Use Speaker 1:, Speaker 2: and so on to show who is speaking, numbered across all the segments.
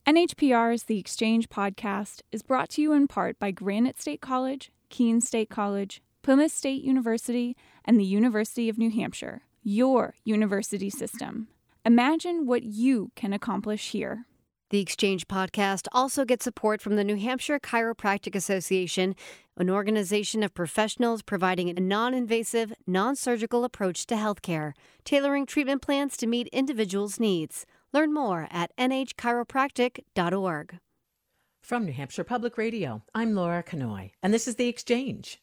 Speaker 1: NHPR's The Exchange podcast is brought to you in part by Granite State College, Keene State College, Plymouth State University, and the University of New Hampshire, your university system. Imagine what you can accomplish here.
Speaker 2: The Exchange podcast also gets support from the New Hampshire Chiropractic Association, an organization of professionals providing a non-invasive, non-surgical approach to healthcare, tailoring treatment plans to meet individuals' needs. Learn more at nhchiropractic.org.
Speaker 3: From New Hampshire Public Radio, I'm Laura Canoy, and this is The Exchange.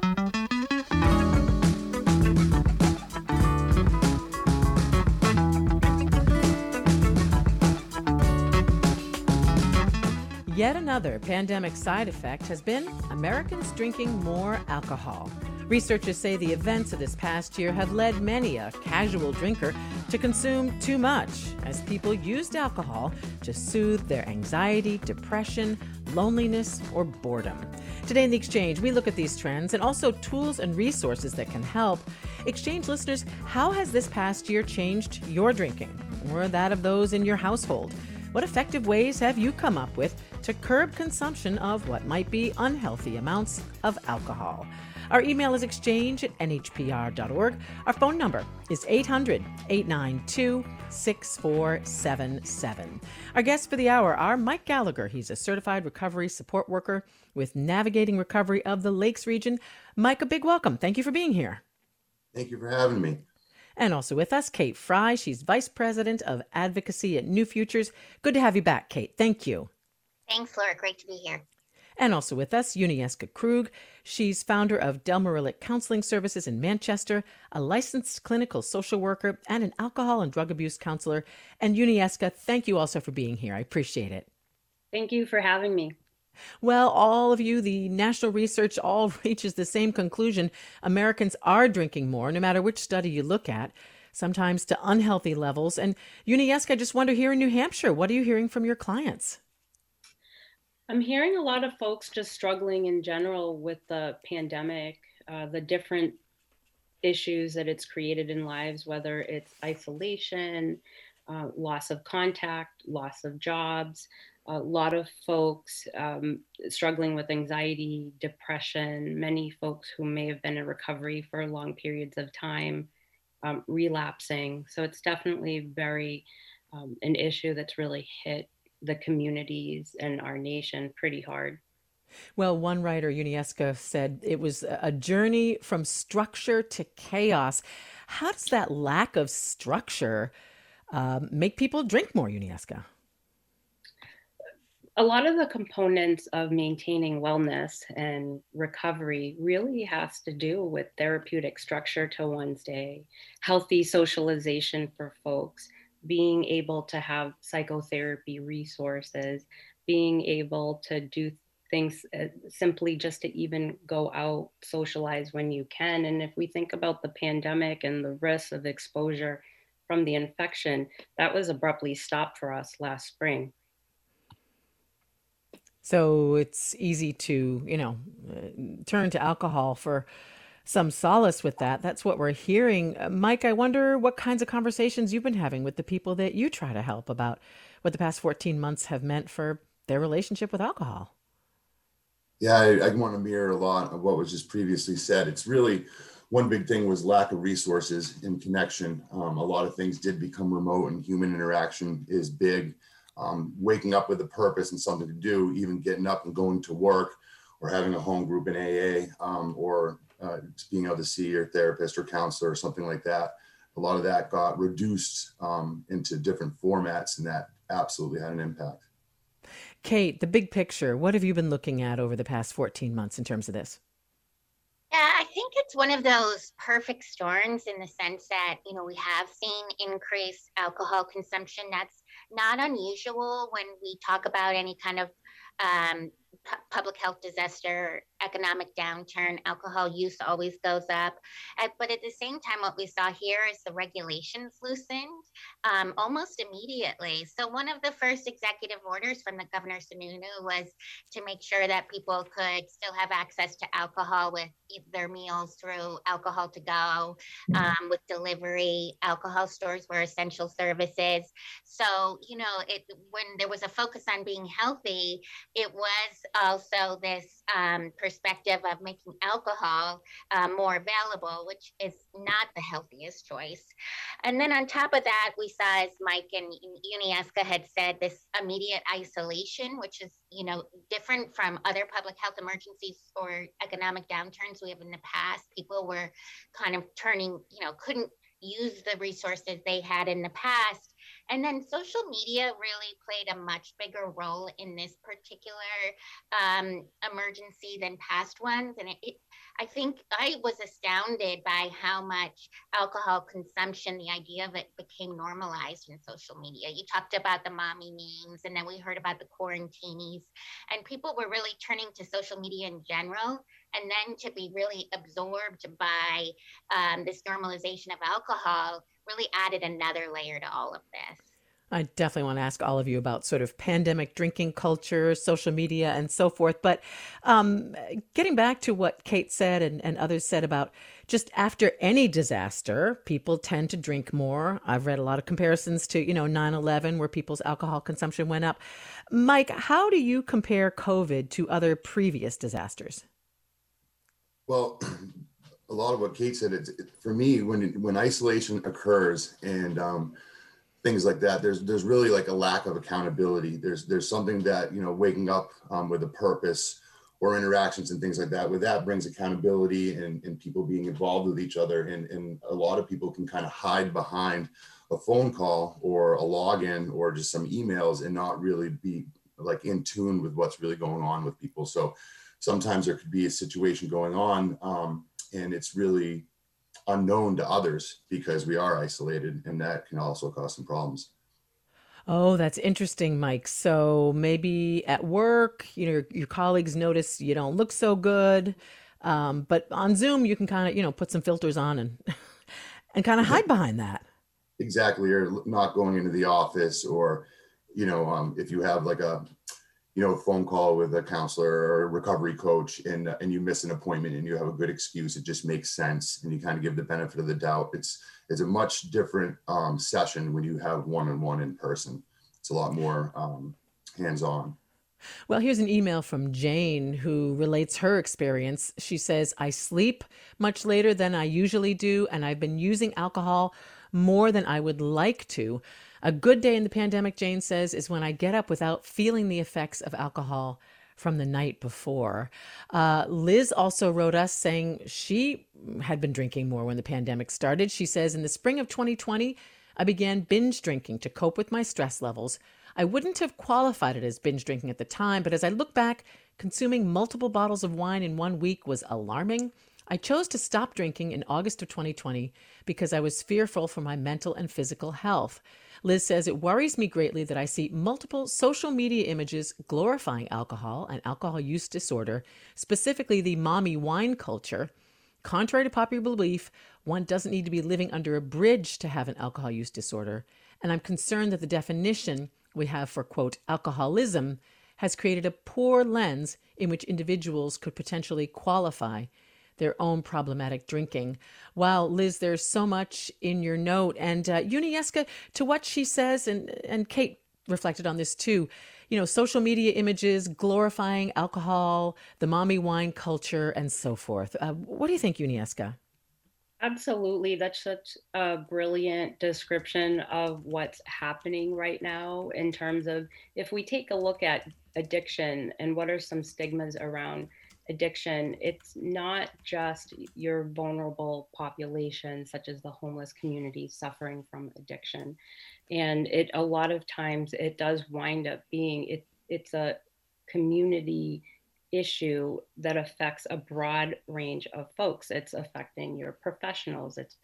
Speaker 3: Yet another pandemic side effect has been Americans drinking more alcohol. Researchers say the events of this past year have led many a casual drinker to consume too much, as people used alcohol to soothe their anxiety, depression, loneliness, or boredom. Today in The Exchange, we look at these trends and also tools and resources that can help. Exchange listeners, how has this past year changed your drinking, or that of those in your household? What effective ways have you come up with to curb consumption of what might be unhealthy amounts of alcohol? Our email is exchange@nhpr.org. Our phone number is 800-892-6477. Our guest for the hour are Mike Gallagher. He's a certified recovery support worker with Navigating Recovery of the Lakes region. Mike, a big welcome. Thank you for being here.
Speaker 4: Thank you for having me.
Speaker 3: And also with us, Kate Fry. She's Vice President of Advocacy at New Futures. Good to have you back, Kate. Thank you.
Speaker 5: Thanks, Laura. Great to be here.
Speaker 3: And also with us, Unieska Krug. She's founder of Delmarilic Counseling Services in Manchester, a licensed clinical social worker, and an alcohol and drug abuse counselor. And Unieska, thank you also for being here. I appreciate it.
Speaker 6: Thank you for having me.
Speaker 3: Well, all of you, the national research all reaches the same conclusion. Americans are drinking more, no matter which study you look at, sometimes to unhealthy levels. And Unieska, I just wonder, here in New Hampshire, what are you hearing from your clients?
Speaker 6: I'm hearing a lot of folks just struggling in general with the pandemic, the different issues that it's created in lives, whether it's isolation, loss of contact, loss of jobs, a lot of folks struggling with anxiety, depression, many folks who may have been in recovery for long periods of time, relapsing. So it's definitely very an issue that's really hit the communities and our nation pretty hard.
Speaker 3: Well, one writer, Unieska, said it was a journey from structure to chaos. How does that lack of structure make people drink more, Unieska?
Speaker 6: A lot of the components of maintaining wellness and recovery really has to do with therapeutic structure to one's day, healthy socialization for folks, being able to have psychotherapy resources, being able to do things simply just to even go out, socialize when you can. And if we think about the pandemic and the risk of exposure from the infection, that was abruptly stopped for us last spring.
Speaker 3: So it's easy to, turn to alcohol for some solace with that. That's what we're hearing. Mike, I wonder what kinds of conversations you've been having with the people that you try to help about what the past 14 months have meant for their relationship with alcohol.
Speaker 4: Yeah, I want to mirror a lot of what was just previously said. It's really, one big thing was lack of resources and connection. A lot of things did become remote, and human interaction is big. Waking up with a purpose and something to do, even getting up and going to work, or having a home group in AA, or being able to see your therapist or counselor or something like that. A lot of that got reduced into different formats, and that absolutely had an impact.
Speaker 3: Kate, the big picture, what have you been looking at over the past 14 months in terms of this?
Speaker 5: Yeah, I think it's one of those perfect storms in the sense that, we have seen increased alcohol consumption. That's not unusual when we talk about any kind of public health disaster, economic downturn, alcohol use always goes up. But at the same time, what we saw here is the regulations loosened almost immediately. So one of the first executive orders from the Governor Sununu was to make sure that people could still have access to alcohol with their meals through alcohol to go, with delivery. Alcohol stores were essential services. So, when there was a focus on being healthy, it was also this perspective of making alcohol more available, which is not the healthiest choice. And then on top of that, we saw, as Mike and Unieska had said, this immediate isolation, which is, different from other public health emergencies or economic downturns we have in the past. People were kind of turning, couldn't use the resources they had in the past. And then social media really played a much bigger role in this particular emergency than past ones. And I think I was astounded by how much alcohol consumption, the idea of it, became normalized in social media. You talked about the mommy memes, and then we heard about the quarantinis, and people were really turning to social media in general. And then to be really absorbed by this normalization of alcohol really added another layer to all of this.
Speaker 3: I definitely want to ask all of you about sort of pandemic drinking culture, social media, and so forth. But getting back to what Kate said and others said about just after any disaster, people tend to drink more. I've read a lot of comparisons to, 9/11, where people's alcohol consumption went up. Mike, how do you compare COVID to other previous disasters?
Speaker 4: Well, a lot of what Kate said, for me, when isolation occurs and things like that, there's really like a lack of accountability. There's something that, waking up with a purpose or interactions and things like that, where that brings accountability and people being involved with each other. And a lot of people can kind of hide behind a phone call or a login or just some emails and not really be like in tune with what's really going on with people. So sometimes there could be a situation going on and it's really unknown to others because we are isolated, and that can also cause some problems.
Speaker 3: Oh, that's interesting, Mike. So maybe at work, your colleagues notice you don't look so good, but on Zoom you can kind of, put some filters on and and kind of hide behind that.
Speaker 4: Exactly, or not going into the office, or if you have like a phone call with a counselor or a recovery coach and you miss an appointment and you have a good excuse, it just makes sense. And you kind of give the benefit of the doubt. It's a much different session when you have one-on-one in person. It's a lot more hands-on.
Speaker 3: Well, here's an email from Jane who relates her experience. She says, I sleep much later than I usually do, and I've been using alcohol more than I would like to. A good day in the pandemic, Jane says, is when I get up without feeling the effects of alcohol from the night before. Liz also wrote us saying she had been drinking more when the pandemic started. She says, in the spring of 2020, I began binge drinking to cope with my stress levels. I wouldn't have qualified it as binge drinking at the time, but as I look back, consuming multiple bottles of wine in 1 week was alarming. I chose to stop drinking in August of 2020 because I was fearful for my mental and physical health. Liz says, it worries me greatly that I see multiple social media images glorifying alcohol and alcohol use disorder, specifically the mommy wine culture. Contrary to popular belief, one doesn't need to be living under a bridge to have an alcohol use disorder. And I'm concerned that the definition we have for, quote, alcoholism has created a poor lens in which individuals could potentially qualify their own problematic drinking. Wow, Liz, there's so much in your note. And Unieska, to what she says, and Kate reflected on this too, social media images glorifying alcohol, the mommy wine culture, and so forth. What do you think, Unieska?
Speaker 6: Absolutely. That's such a brilliant description of what's happening right now in terms of if we take a look at addiction and what are some stigmas around addiction, it's not just your vulnerable population, such as the homeless community suffering from addiction. And a lot of times it does wind up being, it's a community issue that affects a broad range of folks. It's affecting your professionals, it's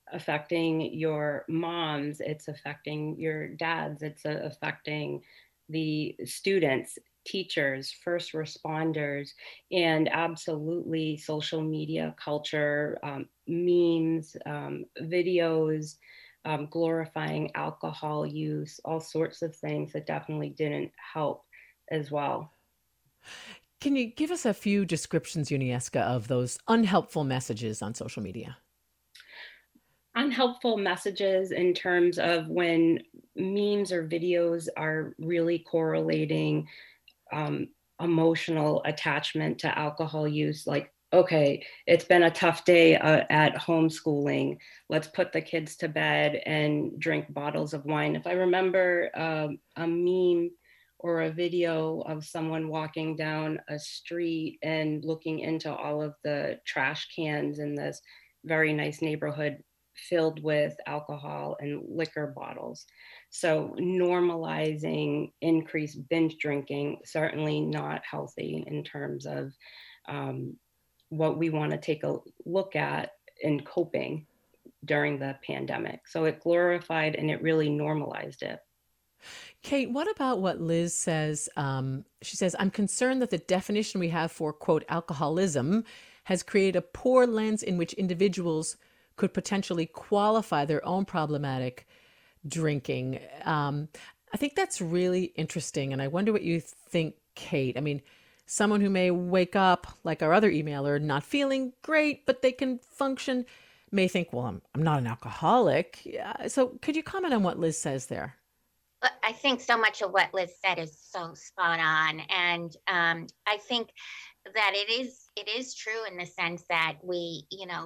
Speaker 6: affecting your moms, it's affecting your dads, it's affecting the students, teachers, first responders, and absolutely social media culture, memes, videos, glorifying alcohol use, all sorts of things that definitely didn't help as well.
Speaker 3: Can you give us a few descriptions, Unieska, of those unhelpful messages on social media?
Speaker 6: Unhelpful messages in terms of when memes or videos are really correlating emotional attachment to alcohol use, like, okay, it's been a tough day at homeschooling. Let's put the kids to bed and drink bottles of wine. If I remember a meme or a video of someone walking down a street and looking into all of the trash cans in this very nice neighborhood filled with alcohol and liquor bottles. So normalizing increased binge drinking, certainly not healthy in terms of what we want to take a look at in coping during the pandemic. So it glorified and it really normalized it.
Speaker 3: Kate, what about what Liz says? She says, I'm concerned that the definition we have for, quote, alcoholism has created a poor lens in which individuals could potentially qualify their own problematic drinking. I think that's really interesting. And I wonder what you think, Kate. I mean, someone who may wake up, like our other emailer, not feeling great, but they can function, may think, well, I'm not an alcoholic. So could you comment on what Liz says there?
Speaker 5: I think so much of what Liz said is so spot on. And I think that it is true in the sense that we,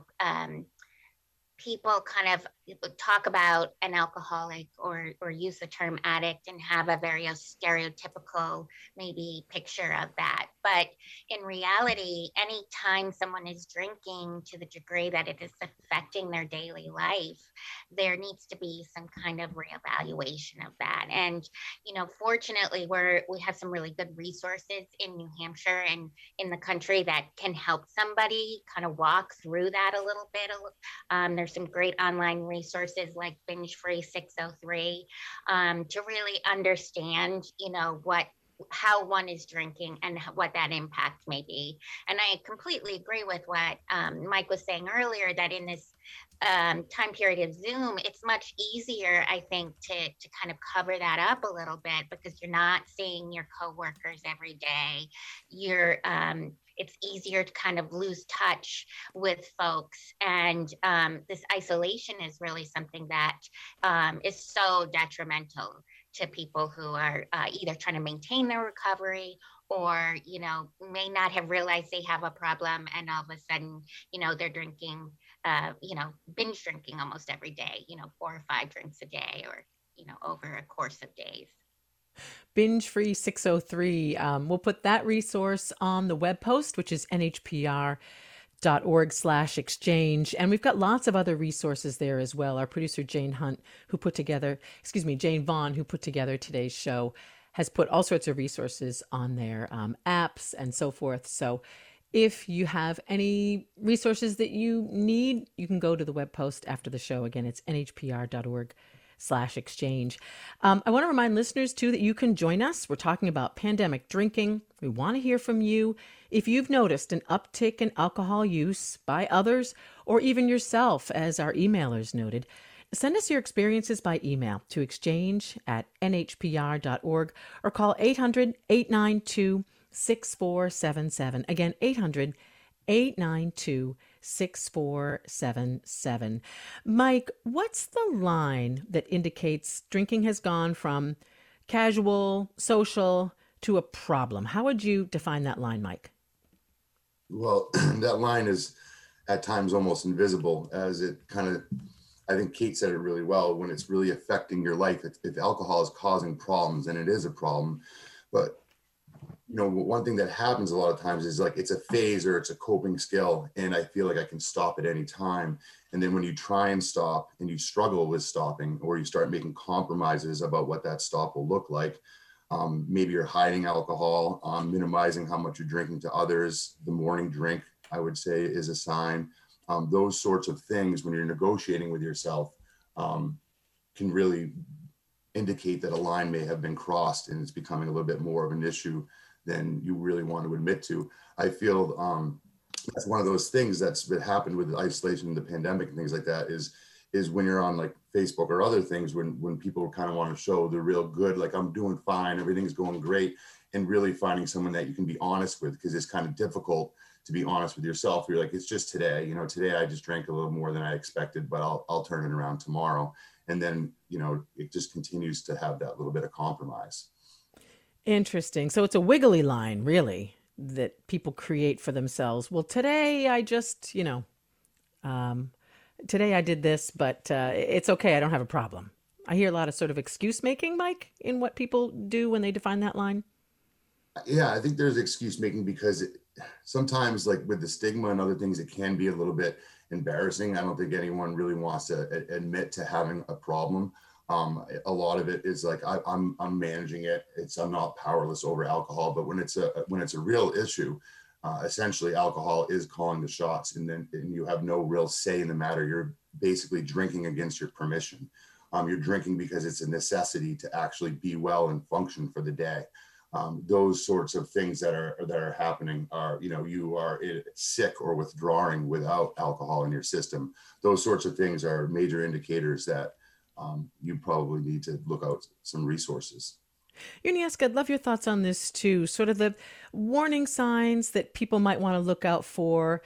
Speaker 5: people kind of talk about an alcoholic or use the term addict and have a very stereotypical maybe picture of that. But in reality, anytime someone is drinking to the degree that it is affecting their daily life, there needs to be some kind of reevaluation of that. And, fortunately, we have some really good resources in New Hampshire and in the country that can help somebody kind of walk through that a little bit. There's some great online resources like Binge Free 603 to really understand, how one is drinking and what that impact may be. And I completely agree with what Mike was saying earlier, that in this time period of Zoom, it's much easier, I think, to kind of cover that up a little bit because you're not seeing your coworkers every day. It's easier to kind of lose touch with folks. And this isolation is really something that is so detrimental to people who are either trying to maintain their recovery or, may not have realized they have a problem. And all of a sudden, they're drinking, binge drinking almost every day, 4 or 5 drinks a day or, over a course of days.
Speaker 3: Binge Free 603. We'll put that resource on the web post, which is nhpr.org/exchange. And we've got lots of other resources there as well. Our producer, Jane Vaughn, who put together today's show, has put all sorts of resources on there, apps and so forth. So if you have any resources that you need, you can go to the web post after the show. Again, it's nhpr.org/exchange. I want to remind listeners, too, that you can join us. We're talking about pandemic drinking. We want to hear from you. If you've noticed an uptick in alcohol use by others or even yourself, as our emailers noted, send us your experiences by email to exchange@nhpr.org or call 800-892-6477. Again, 800-892-6477. Mike, what's the line that indicates drinking has gone from casual, social, to a problem? How would you define that line, Mike?
Speaker 4: Well, that line is at times almost invisible, as it kind of, I think Kate said it really well, when it's really affecting your life. If alcohol is causing problems, and it is a problem, but one thing that happens a lot of times is like it's a phase or it's a coping skill, and I feel like I can stop at any time. And then when you try and stop and you struggle with stopping, or you start making compromises about what that stop will look like, maybe you're hiding alcohol, minimizing how much you're drinking to others. The morning drink, I would say, is a sign. Those sorts of things, when you're negotiating with yourself, can really indicate that a line may have been crossed and it's becoming a little bit more of an issue than you really want to admit to. I feel that's one of those things that's been happened with isolation, the pandemic and things like that is when you're on like Facebook or other things, when people kind of want to show the real good, like I'm doing fine, everything's going great, and really finding someone that you can be honest with, because it's kind of difficult to be honest with yourself. You're like, it's just today, today I just drank a little more than I expected, but I'll turn it around tomorrow. And then, it just continues to have that little bit of compromise.
Speaker 3: Interesting. So it's a wiggly line, really, that people create for themselves. Well, today I just, today I did this, but it's okay. I don't have a problem. I hear a lot of sort of excuse making, Mike, in what people do when they define that line.
Speaker 4: Yeah, I think there's excuse making because sometimes, like with the stigma and other things, it can be a little bit embarrassing. I don't think anyone really wants to admit to having a problem. A lot of it is like I'm managing it. I'm not powerless over alcohol. But when it's a real issue, essentially alcohol is calling the shots, and you have no real say in the matter. You're basically drinking against your permission. You're drinking because it's a necessity to actually be well and function for the day. Those sorts of things that are happening are, you are sick or withdrawing without alcohol in your system. Those sorts of things are major indicators that you probably need to look out some resources.
Speaker 3: Unieska, I'd love your thoughts on this too. Sort of the warning signs that people might want to look out for,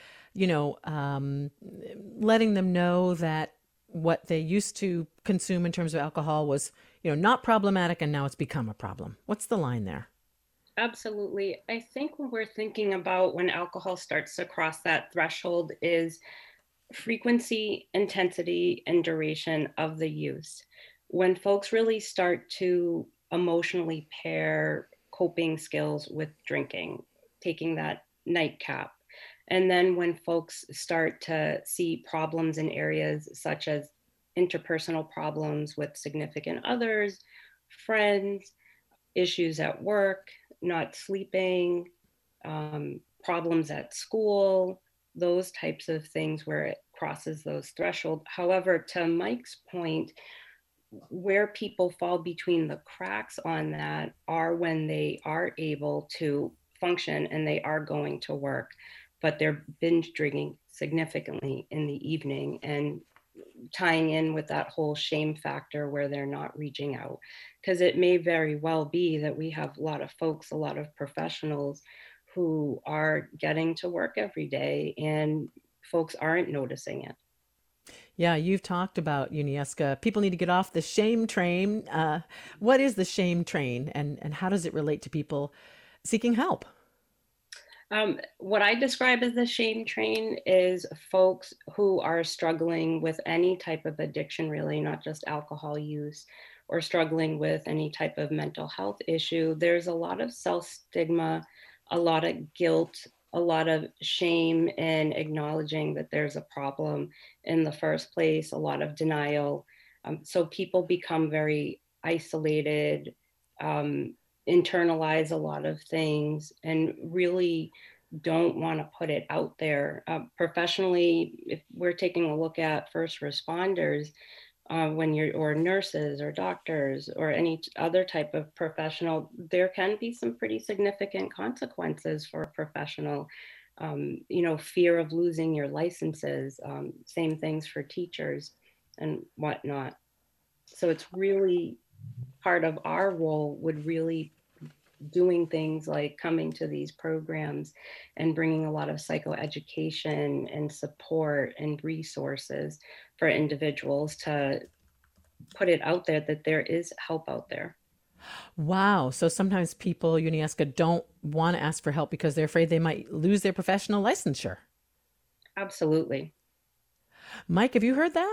Speaker 3: letting them know that what they used to consume in terms of alcohol was, not problematic, and now it's become a problem. What's the line there?
Speaker 6: Absolutely. I think when we're thinking about when alcohol starts to cross that threshold is frequency, intensity, and duration of the use. When folks really start to emotionally pair coping skills with drinking, taking that nightcap. And then when folks start to see problems in areas such as interpersonal problems with significant others, friends, issues at work, not sleeping, problems at school, those types of things where it crosses those thresholds. However, to Mike's point, where people fall between the cracks on that are when they are able to function and they are going to work, but they're binge drinking significantly in the evening, and tying in with that whole shame factor where they're not reaching out. Because it may very well be that we have a lot of folks, a lot of professionals who are getting to work every day and folks aren't noticing it.
Speaker 3: Yeah, you've talked about, Unieska, people need to get off the shame train. What is the shame train, and how does it relate to people seeking help?
Speaker 6: What I describe as the shame train is folks who are struggling with any type of addiction, really, not just alcohol use, or struggling with any type of mental health issue. There's a lot of self-stigma, a lot of guilt, a lot of shame in acknowledging that there's a problem in the first place, a lot of denial. So people become very isolated, internalize a lot of things, and really don't want to put it out there. Professionally, if we're taking a look at first responders, or nurses or doctors or any other type of professional, there can be some pretty significant consequences for a professional. Fear of losing your licenses, same things for teachers and whatnot. So it's really part of our role would really doing things like coming to these programs and bringing a lot of psychoeducation and support and resources for individuals to put it out there that there is help out there.
Speaker 3: Wow. So sometimes people, Unieska, don't want to ask for help because they're afraid they might lose their professional licensure.
Speaker 6: Absolutely.
Speaker 3: Mike, have you heard that?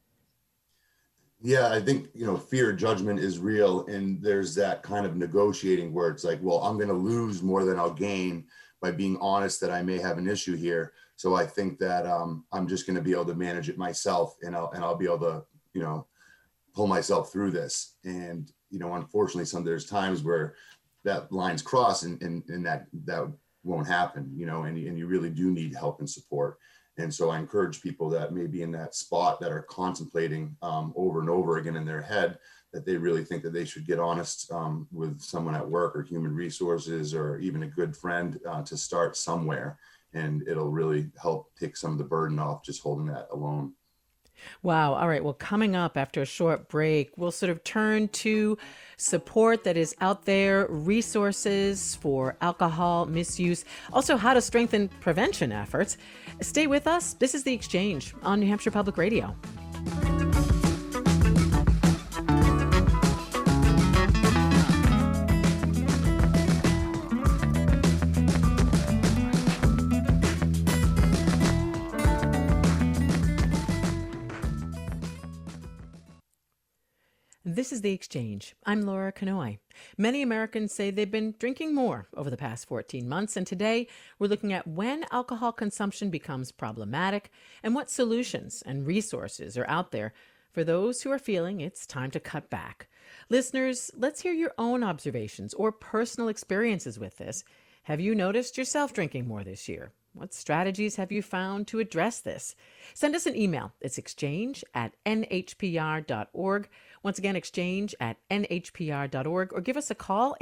Speaker 4: Yeah, I think, fear, judgment is real. And there's that kind of negotiating where it's like, well, I'm going to lose more than I'll gain by being honest that I may have an issue here. So I think that I'm just going to be able to manage it myself, and I'll be able to, pull myself through this. And, unfortunately, there's times where that line's crossed and that won't happen, and you really do need help and support. And so I encourage people that may be in that spot that are contemplating over and over again in their head that they really think that they should get honest with someone at work or human resources or even a good friend to start somewhere. And it'll really help take some of the burden off just holding that alone.
Speaker 3: Wow. All right. Well, coming up after a short break, we'll sort of turn to support that is out there, resources for alcohol misuse, also how to strengthen prevention efforts. Stay with us. This is The Exchange on New Hampshire Public Radio. This is The Exchange. I'm Laura Kanoy. Many Americans say they've been drinking more over the past 14 months, and today we're looking at when alcohol consumption becomes problematic and what solutions and resources are out there for those who are feeling it's time to cut back. Listeners, let's hear your own observations or personal experiences with this. Have you noticed yourself drinking more this year? What strategies have you found to address this? Send us an email. It's exchange@nhpr.org. Once again, exchange@nhpr.org, or give us a call,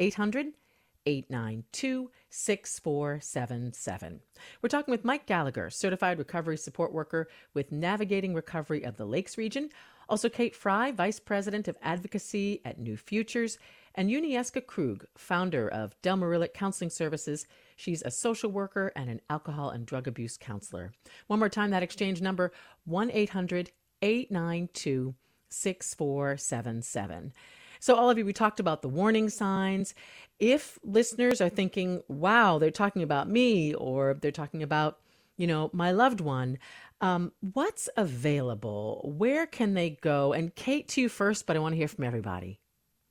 Speaker 3: 800-892-6477. We're talking with Mike Gallagher, Certified Recovery Support Worker with Navigating Recovery of the Lakes Region. Also, Kate Fry, Vice President of Advocacy at New Futures, and Unieska Krug, founder of Del Marillick Counseling Services. She's a social worker and an alcohol and drug abuse counselor. One more time, that exchange number, 1-800-892-6477. So all of you, we talked about the warning signs. If listeners are thinking, wow, they're talking about me, or they're talking about, my loved one, what's available? Where can they go? And Kate, to you first, but I want to hear from everybody.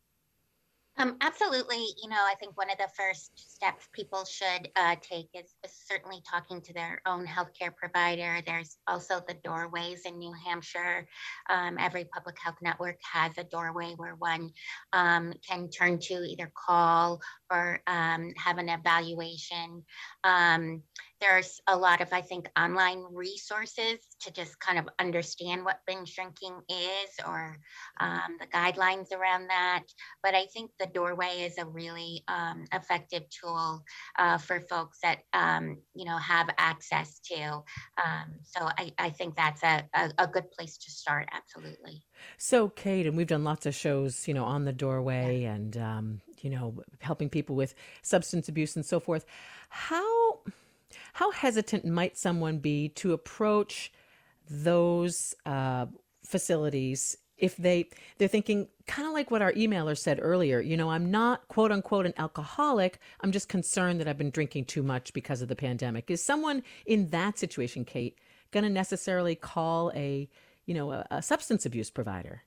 Speaker 5: Absolutely. I think one of the first steps people should take is certainly talking to their own healthcare provider. There's also the doorways in New Hampshire. Every public health network has a doorway where one can turn to, either call or have an evaluation. There's a lot of, I think, online resources to just kind of understand what binge drinking is, or the guidelines around that. But I think the doorway is a really effective tool for folks that, have access to. So I think that's a good place to start. Absolutely.
Speaker 3: So, Kate, and we've done lots of shows, on the doorway and, helping people with substance abuse and so forth. How hesitant might someone be to approach those facilities if they're thinking, kind of like what our emailer said earlier, I'm not, quote unquote, an alcoholic. I'm just concerned that I've been drinking too much because of the pandemic. Is someone in that situation, Kate, going to necessarily call a substance abuse provider?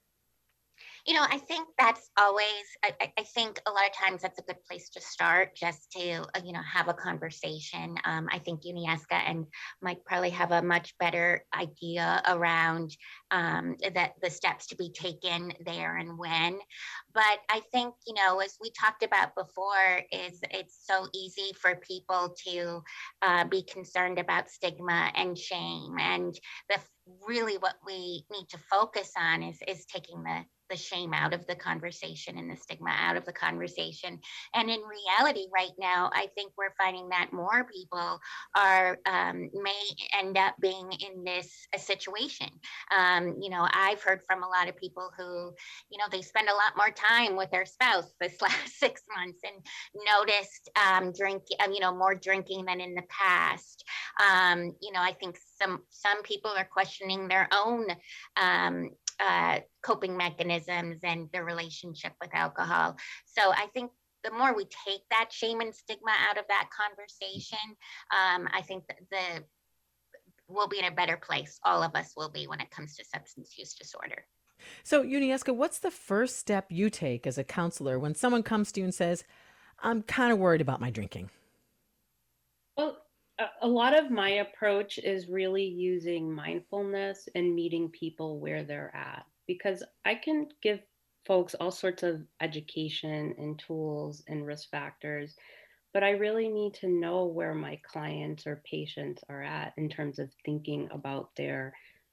Speaker 5: I think that's always, I think a lot of times that's a good place to start, just to, have a conversation. I think Unieska and Mike probably have a much better idea around that the steps to be taken there and when. But I think, as we talked about before, is it's so easy for people to be concerned about stigma and shame. And really what we need to focus on is taking the shame out of the conversation and the stigma out of the conversation. And in reality, right now, I think we're finding that more people are may end up being in this situation. I've heard from a lot of people who, they spend a lot more time with their spouse this last 6 months and noticed more drinking than in the past. I think some people are questioning their own coping mechanisms and their relationship with alcohol. So I think the more we take that shame and stigma out of that conversation, I think that we'll be in a better place. All of us will be when it comes to substance use disorder.
Speaker 3: So, Unieska, what's the first step you take as a counselor when someone comes to you and says, I'm kind of worried about my drinking?
Speaker 6: Well, a lot of my approach is really using mindfulness and meeting people where they're at, because I can give folks all sorts of education and tools and risk factors, but I really need to know where my clients or patients are at in terms of thinking about their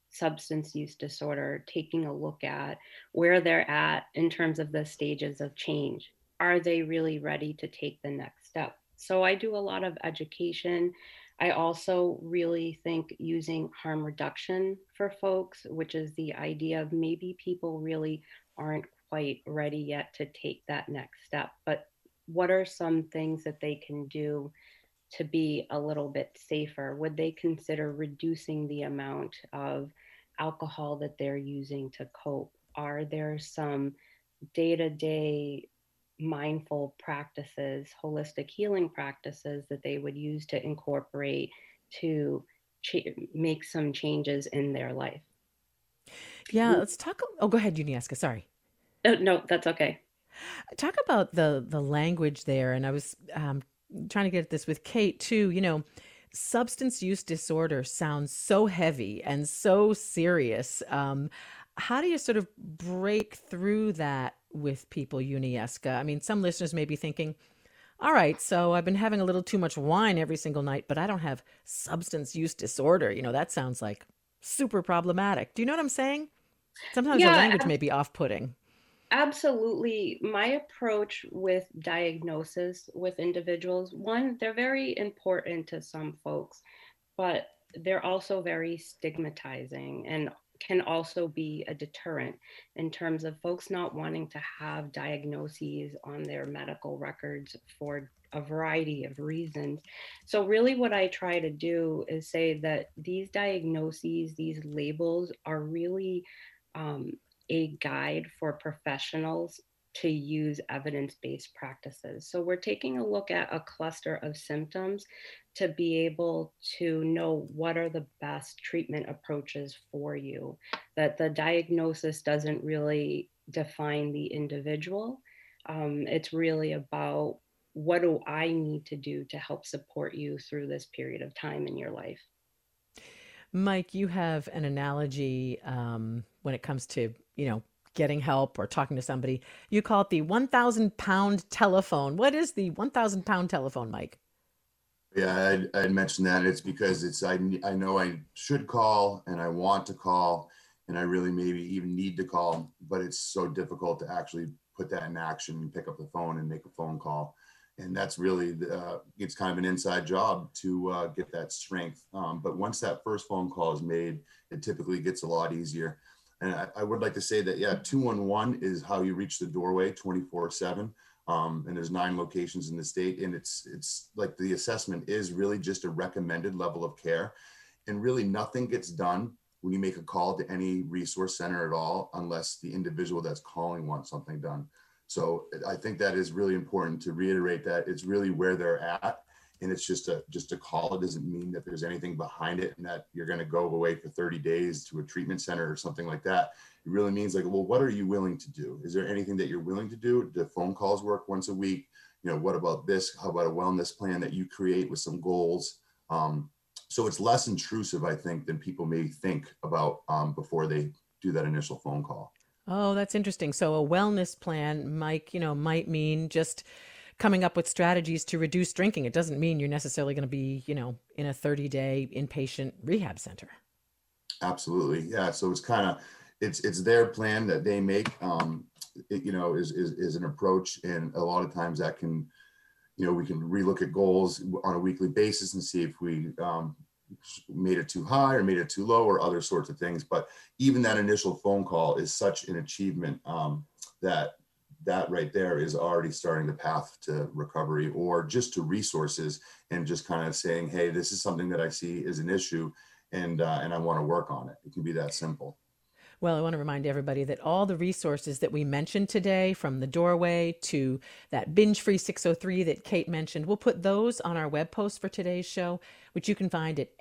Speaker 6: substance use disorder, taking a look at where they're at in terms of the stages of change. Are they really ready to take the next step? So I do a lot of education. I also really think using harm reduction for folks, which is the idea of maybe people really aren't quite ready yet to take that next step, but what are some things that they can do to be a little bit safer? Would they consider reducing the amount of alcohol that they're using to cope? Are there some day-to-day mindful practices, holistic healing practices that they would use to incorporate to make some changes in their life?
Speaker 3: Yeah, let's talk. Oh, go ahead, Unieska. Sorry.
Speaker 6: No, that's okay.
Speaker 3: Talk about the language there, and I was trying to get this with Kate too. You know, substance use disorder sounds so heavy and so serious. How do you sort of break through that with people, Unieska? I mean, some listeners may be thinking, all right, so I've been having a little too much wine every single night, but I don't have substance use disorder. You know, that sounds like super problematic. Do you know what I'm saying? Sometimes the language may be off-putting.
Speaker 6: Absolutely. My approach with diagnosis with individuals, one, they're very important to some folks, but they're also very stigmatizing and can also be a deterrent in terms of folks not wanting to have diagnoses on their medical records for a variety of reasons. So really what I try to do is say that these diagnoses, these labels are really a guide for professionals to use evidence-based practices. So we're taking a look at a cluster of symptoms to be able to know what are the best treatment approaches for you, that the diagnosis doesn't really define the individual. It's really about what do I need to do to help support you through this period of time in your life.
Speaker 3: Mike, you have an analogy when it comes to, you know, getting help or talking to somebody. You call it the 1,000-pound telephone. What is the 1,000-pound telephone, Mike?
Speaker 4: Yeah, I'd mentioned that. It's because I know I should call and I want to call and I really maybe even need to call, but it's so difficult to actually put that in action and pick up the phone and make a phone call. And that's really, it's kind of an inside job to get that strength. But once that first phone call is made, it typically gets a lot easier. And I would like to say that, yeah, 211 is how you reach the doorway 24/7. And there's 9 locations in the state. And it's like the assessment is really just a recommended level of care. And really nothing gets done when you make a call to any resource center at all, unless the individual that's calling wants something done. So I think that is really important to reiterate that it's really where they're at. And it's just a call. It doesn't mean that there's anything behind it and that you're going to go away for 30 days to a treatment center or something like that. It really means like, well, what are you willing to do? Is there anything that you're willing to do? Do phone calls work once a week? You know, what about this? How about a wellness plan that you create with some goals? So it's less intrusive, I think, than people may think about before they do that initial phone call.
Speaker 3: Oh, that's interesting. So a wellness plan, Mike, you know, might mean just coming up with strategies to reduce drinking. It doesn't mean you're necessarily going to be, you know, in a 30-day inpatient rehab center.
Speaker 4: Absolutely. Yeah. So it's kind of, it's their plan that they make, you know, is an approach. And a lot of times that can, you know, we can relook at goals on a weekly basis and see if we made it too high or made it too low or other sorts of things. But even that initial phone call is such an achievement that right there is already starting the path to recovery or just to resources and just kind of saying, hey, this is something that I see as an issue and I want to work on it. It can be that simple.
Speaker 3: Well, I want to remind everybody that all the resources that we mentioned today, from the doorway to that binge-free 603 that Kate mentioned, we'll put those on our web post for today's show, which you can find at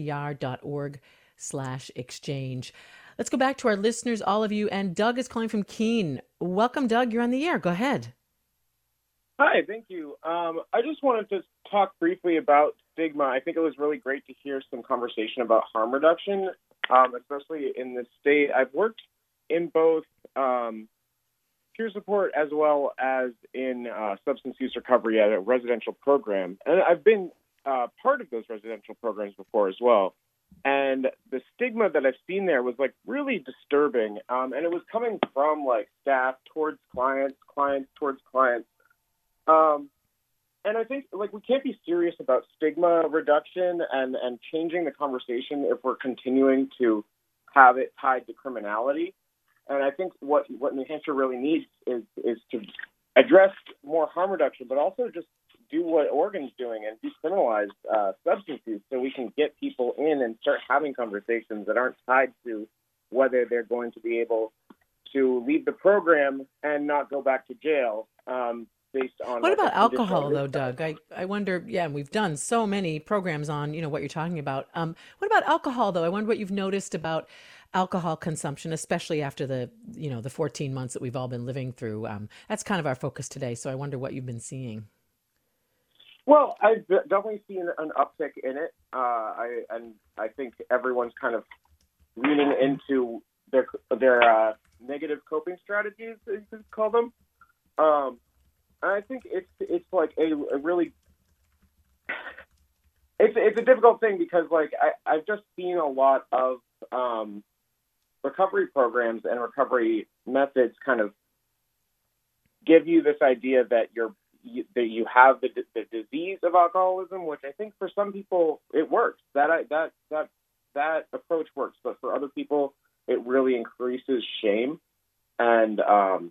Speaker 3: nhpr.org/exchange. Let's go back to our listeners, all of you. And Doug is calling from Keene. Welcome, Doug. You're on the air. Go ahead.
Speaker 7: Hi, thank you. I just wanted to talk briefly about stigma. I think it was really great to hear some conversation about harm reduction, especially in the state. I've worked in both peer support as well as in substance use recovery at a residential program. And I've been part of those residential programs before as well. And the stigma that I've seen there was like really disturbing. And it was coming from like staff towards clients, clients towards clients. And I think like we can't be serious about stigma reduction and changing the conversation if we're continuing to have it tied to criminality. And I think what New Hampshire really needs is to address more harm reduction, but also just do what Oregon's doing and decriminalize substance use so we can get people in and start having conversations that aren't tied to whether they're going to be able to leave the program and not go back to jail based on...
Speaker 3: What about alcohol, though, Doug? I wonder, yeah, we've done so many programs on, what you're talking about. What about alcohol, though? I wonder what you've noticed about alcohol consumption, especially after the 14 months that we've all been living through. That's kind of our focus today, so I wonder what you've been seeing.
Speaker 7: Well, I've definitely seen an uptick in it. I think everyone's kind of leaning into their negative coping strategies, as you could call them. I think it's like a really it's a difficult thing because like I've just seen a lot of recovery programs and recovery methods kind of give you this idea that you have the disease of alcoholism, which I think for some people it works. That approach works, but for other people it really increases shame and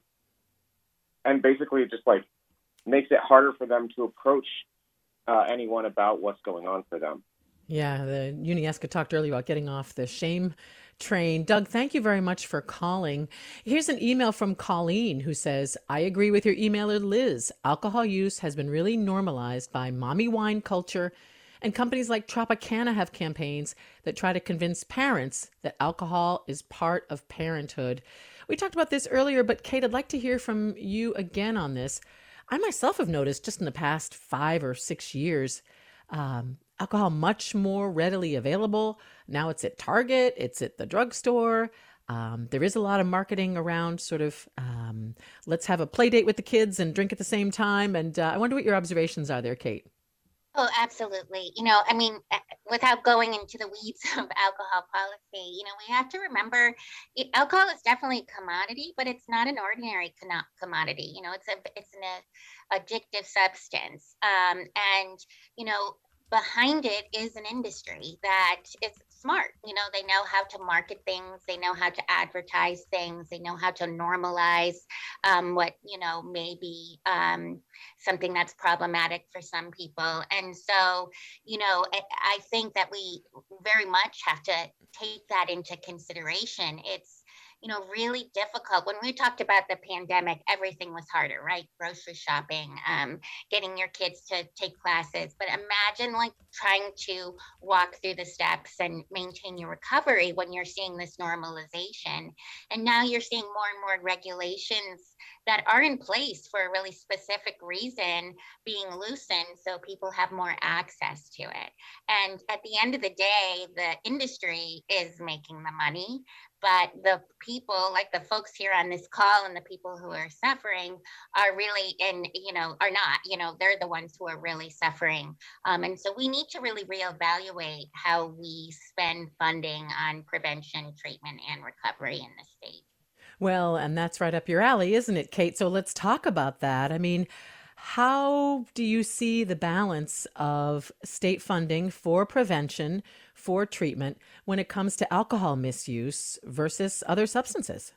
Speaker 7: basically just like makes it harder for them to approach anyone about what's going on for them.
Speaker 3: Yeah, the Unesco talked earlier about getting off the shame train. Doug, thank you very much for calling. Here's an email from Colleen who says, I agree with your emailer, Liz. Alcohol use has been really normalized by mommy wine culture, and companies like Tropicana have campaigns that try to convince parents that alcohol is part of parenthood. We talked about this earlier, but Kate, I'd like to hear from you again on this. I myself have noticed just in the past 5 or 6 years, alcohol much more readily available. Now it's at Target, it's at the drugstore. There is a lot of marketing around sort of let's have a play date with the kids and drink at the same time. And I wonder what your observations are there, Kate.
Speaker 5: Oh, absolutely. I mean, without going into the weeds of alcohol policy, we have to remember alcohol is definitely a commodity, but it's not an ordinary commodity. It's an addictive substance. And behind it is an industry that is smart. They know how to market things. They know how to advertise things. They know how to normalize what, may be something that's problematic for some people. And so, I think that we very much have to take that into consideration. It's, really difficult. When we talked about the pandemic, everything was harder, right? Grocery shopping, getting your kids to take classes. But imagine like trying to walk through the steps and maintain your recovery when you're seeing this normalization. And now you're seeing more and more regulations that are in place for a really specific reason being loosened so people have more access to it. And at the end of the day, the industry is making the money, but the people, like the folks here on this call and the people who are suffering are really are not, they're the ones who are really suffering. And so we need to really reevaluate how we spend funding on prevention, treatment, and recovery in the state.
Speaker 3: Well, and that's right up your alley, isn't it, Kate? So let's talk about that. I mean, how do you see the balance of state funding for prevention, for treatment, when it comes to alcohol misuse versus other substances?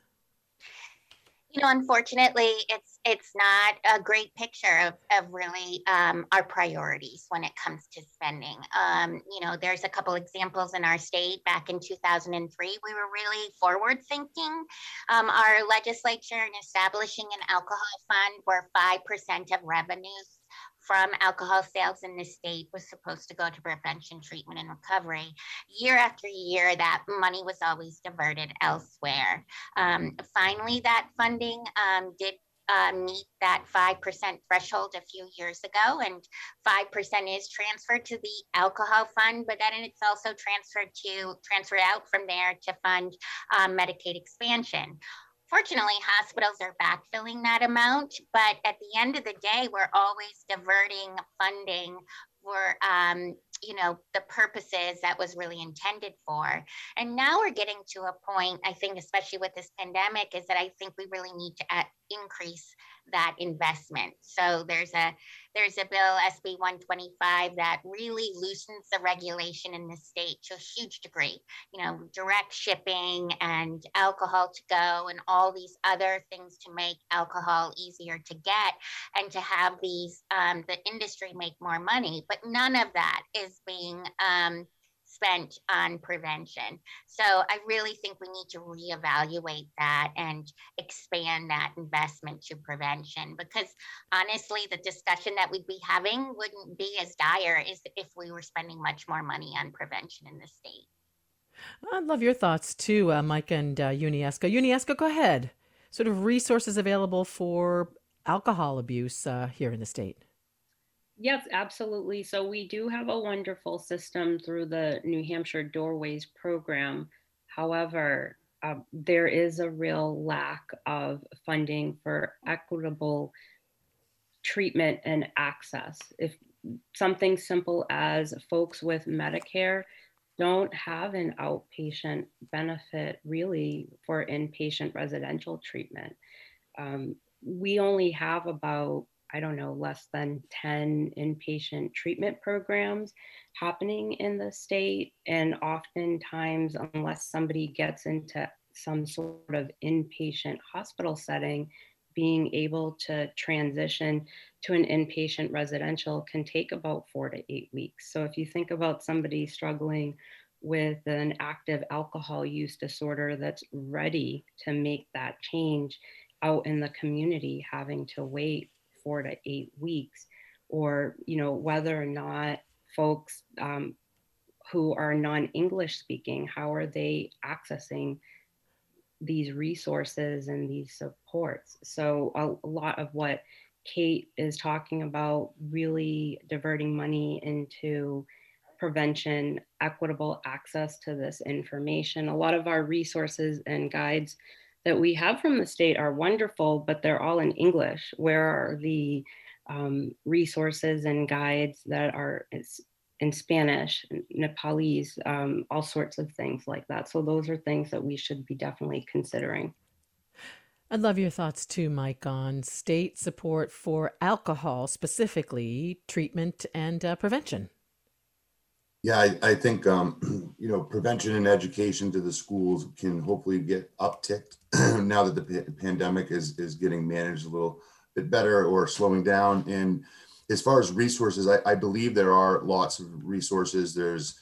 Speaker 5: Unfortunately, it's not a great picture of really our priorities when it comes to spending. There's a couple examples in our state. Back in 2003, we were really forward thinking. Our legislature in establishing an alcohol fund where 5% of revenues from alcohol sales in the state was supposed to go to prevention, treatment, and recovery. Year after year, that money was always diverted elsewhere. Finally, that funding did meet that 5% threshold a few years ago, and 5% is transferred to the alcohol fund, but then it's also transferred out from there to fund Medicaid expansion. Fortunately, hospitals are backfilling that amount, but at the end of the day, we're always diverting funding the purposes that was really intended for. And now we're getting to a point, I think, especially with this pandemic, is that I think we really need to increase that investment. So there's a bill, SB 125, that really loosens the regulation in the state to a huge degree. Direct shipping and alcohol to go and all these other things to make alcohol easier to get and to have the industry make more money. But none of that is being spent on prevention. So I really think we need to reevaluate that and expand that investment to prevention, because honestly, the discussion that we'd be having wouldn't be as dire as if we were spending much more money on prevention in the state.
Speaker 3: I'd love your thoughts too, Mike and Unieska. Unieska, go ahead. Sort of resources available for alcohol abuse here in the state.
Speaker 6: Yes, absolutely. So we do have a wonderful system through the New Hampshire Doorways program. However, there is a real lack of funding for equitable treatment and access. If something simple as folks with Medicare don't have an outpatient benefit really for inpatient residential treatment. We only have about, less than 10 inpatient treatment programs happening in the state. And oftentimes, unless somebody gets into some sort of inpatient hospital setting, being able to transition to an inpatient residential can take about 4 to 8 weeks. So if you think about somebody struggling with an active alcohol use disorder that's ready to make that change out in the community, having to wait 4 to 8 weeks, or whether or not folks who are non-English speaking, how are they accessing these resources and these supports? So a lot of what Kate is talking about, really diverting money into prevention, equitable access to this information. A lot of our resources and guides that we have from the state are wonderful, but they're all in English. Where are the resources and guides that are in Spanish, Nepalese, all sorts of things like that? So those are things that we should be definitely considering.
Speaker 3: I'd love your thoughts too, Mike, on state support for alcohol, specifically treatment and prevention.
Speaker 4: Yeah, I think, prevention and education to the schools can hopefully get upticked now that the pandemic is getting managed a little bit better or slowing down. And as far as resources, I believe there are lots of resources. There's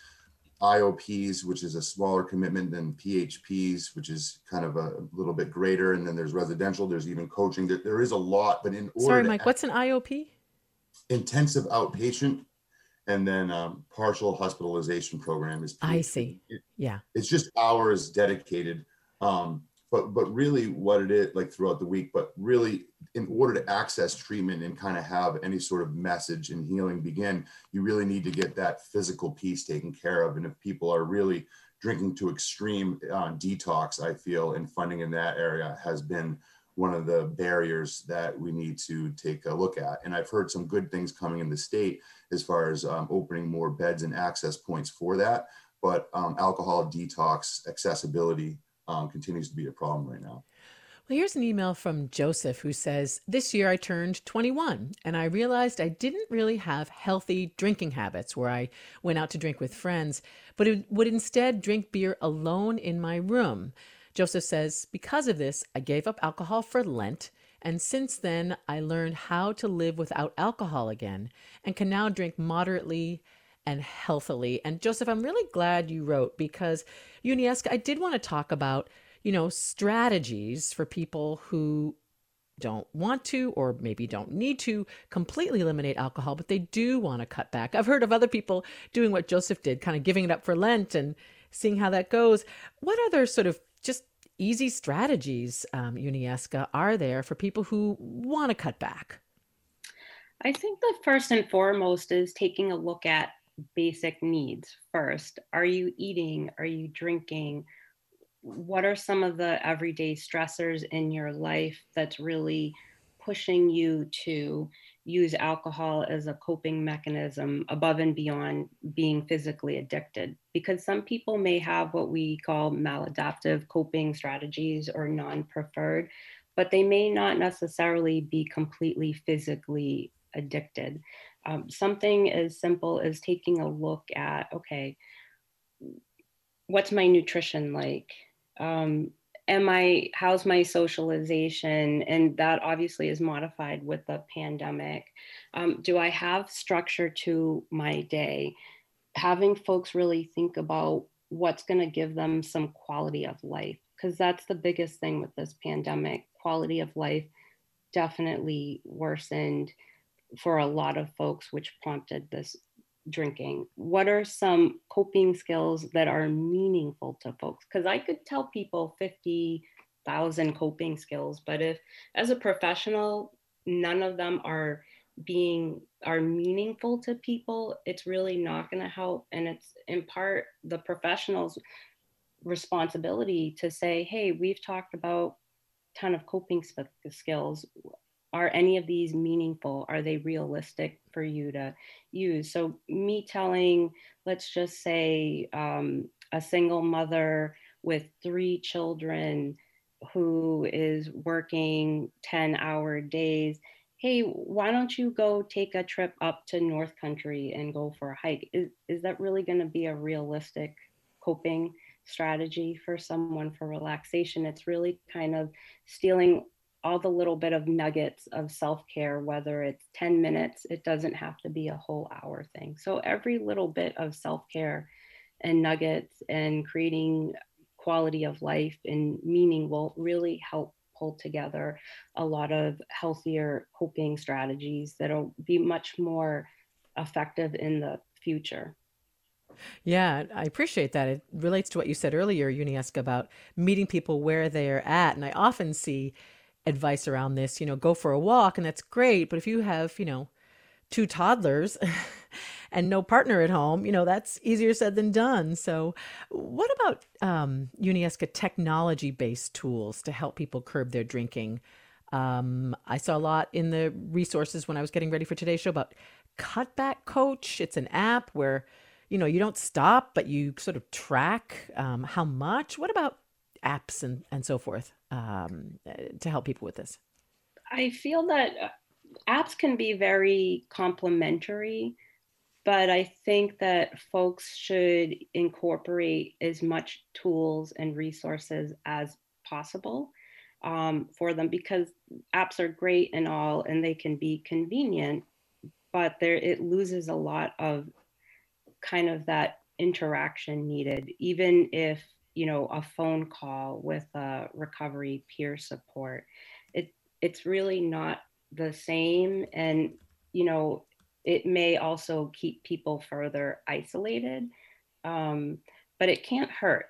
Speaker 4: IOPs, which is a smaller commitment than PHPs, which is kind of a little bit greater. And then there's residential, there's even coaching. There is a lot, but in order
Speaker 3: Sorry, Mike, what's an IOP?
Speaker 4: Intensive outpatient. And then partial hospitalization program is PHP.
Speaker 3: I see. Yeah.
Speaker 4: It's just hours dedicated. But really what it is, like throughout the week, but really in order to access treatment and kind of have any sort of message and healing begin, you really need to get that physical piece taken care of. And if people are really drinking to extreme detox, I feel, and funding in that area has been one of the barriers that we need to take a look at. And I've heard some good things coming in the state as far as opening more beds and access points for that. But alcohol detox accessibility continues to be a problem right now.
Speaker 3: Well, here's an email from Joseph who says, this year I turned 21 and I realized I didn't really have healthy drinking habits where I went out to drink with friends, but would instead drink beer alone in my room. Joseph says, because of this, I gave up alcohol for Lent. And since then, I learned how to live without alcohol again and can now drink moderately and healthily. And Joseph, I'm really glad you wrote, because Unieska, I did want to talk about, strategies for people who don't want to, or maybe don't need to completely eliminate alcohol, but they do want to cut back. I've heard of other people doing what Joseph did, kind of giving it up for Lent and seeing how that goes. What other sort of just easy strategies, Unieska, are there for people who want to cut back?
Speaker 6: I think the first and foremost is taking a look at basic needs first. Are you eating? Are you drinking? What are some of the everyday stressors in your life that's really pushing you to use alcohol as a coping mechanism above and beyond being physically addicted. Because some people may have what we call maladaptive coping strategies or non-preferred, but they may not necessarily be completely physically addicted. Something as simple as taking a look at, okay, what's my nutrition like? How's my socialization? And that obviously is modified with the pandemic. Do I have structure to my day? Having folks really think about what's going to give them some quality of life, because that's the biggest thing with this pandemic. Quality of life definitely worsened for a lot of folks, which prompted this drinking. What are some coping skills that are meaningful to folks? Because I could tell people 50,000 coping skills, but if as a professional, none of them are meaningful to people, it's really not going to help. And it's in part the professional's responsibility to say, hey, we've talked about a ton of coping skills. Are any of these meaningful? Are they realistic for you to use? So me telling, let's just say a single mother with 3 children who is working 10-hour days, hey, why don't you go take a trip up to North Country and go for a hike? Is that really going to be a realistic coping strategy for someone for relaxation? It's really kind of stealing all the little bit of nuggets of self-care, whether it's 10 minutes, it doesn't have to be a whole hour thing. So every little bit of self-care and nuggets and creating quality of life and meaning will really help pull together a lot of healthier coping strategies that'll be much more effective in the future.
Speaker 3: Yeah, I appreciate that. It relates to what you said earlier, Unieska, about meeting people where they're at. And I often see advice around this, go for a walk, and that's great. But if you have, 2 toddlers and no partner at home, that's easier said than done. So what about, Unieska, technology-based tools to help people curb their drinking? I saw a lot in the resources when I was getting ready for today's show about Cutback Coach. It's an app where, you don't stop, but you sort of track how much. What about apps and so forth to help people with this?
Speaker 6: I feel that apps can be very complementary, but I think that folks should incorporate as much tools and resources as possible for them, because apps are great and all, and they can be convenient, but it loses a lot of kind of that interaction needed, even if a phone call with a recovery peer support. It's really not the same. And, it may also keep people further isolated, but it can't hurt.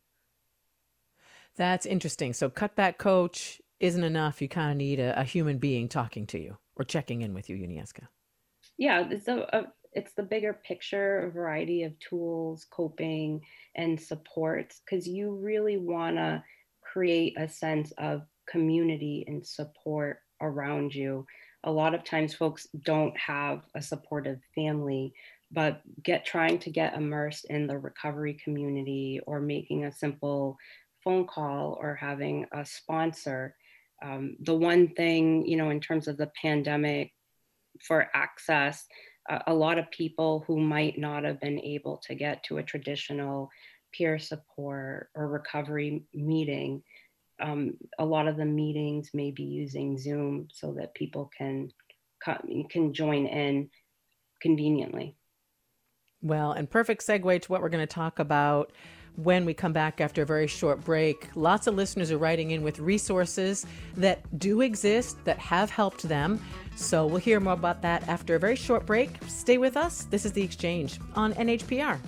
Speaker 3: That's interesting. So Cutback Coach isn't enough. You kind of need a human being talking to you or checking in with you, Unieska.
Speaker 6: Yeah, it's the bigger picture, a variety of tools, coping, and supports, because you really want to create a sense of community and support around you. A lot of times folks don't have a supportive family, but trying to get immersed in the recovery community, or making a simple phone call, or having a sponsor. The one thing, in terms of the pandemic for access, a lot of people who might not have been able to get to a traditional peer support or recovery meeting, a lot of the meetings may be using Zoom so that people can join in conveniently.
Speaker 3: Well, and perfect segue to what we're going to talk about when we come back after a very short break. Lots of listeners are writing in with resources that do exist, that have helped them. So we'll hear more about that after a very short break. Stay with us. This is The Exchange on NHPR.